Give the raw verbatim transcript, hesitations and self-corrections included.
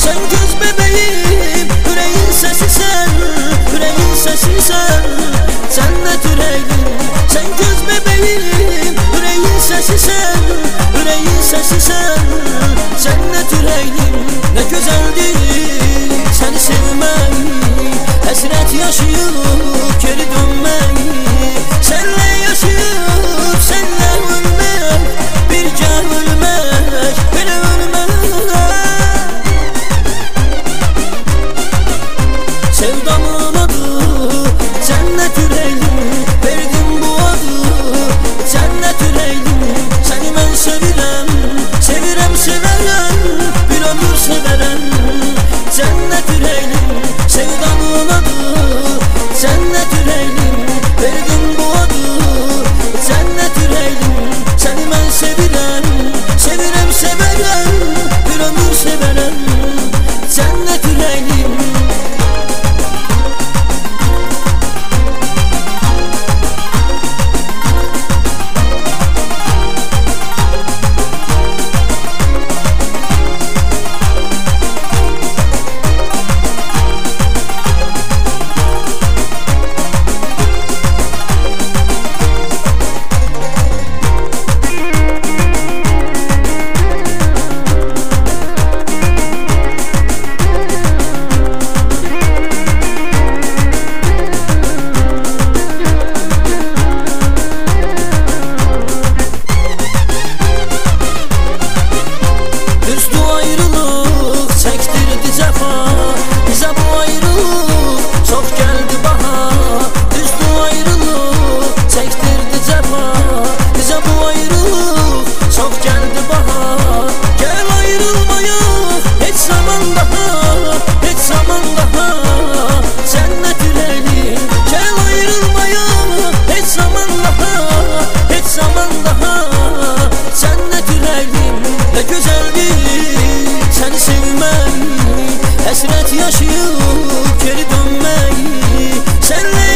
Sen göz bebeğim, yüreğin sesi sen, yüreğin sesi sen. Cennet yüreğim, sen göz bebeğim, yüreğin sesi sen, yüreğin sesi sen. Cennet yüreğim, ne güzeldir seni sevmeyi, hasret yaşayıp geri dönmeyi. Senle yaşayıp senle ölmek, birce ölmek, beni ölmek. Sevdamın adı cennet yüreğim, verdim bu adı cennet yüreğim. Seni ben sevirem, sevirem severem, bir ömür severem. Cennet yüreğim, sevdamın adı cennet yüreğim, verdim bu adı cennet yüreğim. Seni ben sevirem, sevirem severem, bir ömür severem. Cennet yüreğim. Bize bu ayrılık çok geldi bahar, düzdü ayrılık çektirdi cefa. Bize bu ayrılık çok geldi bahar. Gel ayrılmayız hiç zaman daha, hiç zaman daha. Cennet yüreğim, gel ayrılmayız hiç zaman daha, hiç zaman daha. Cennet yüreğim, ne güzeldir seni sevmeyi, hasret yaşayıp geri dönmeyi. Senle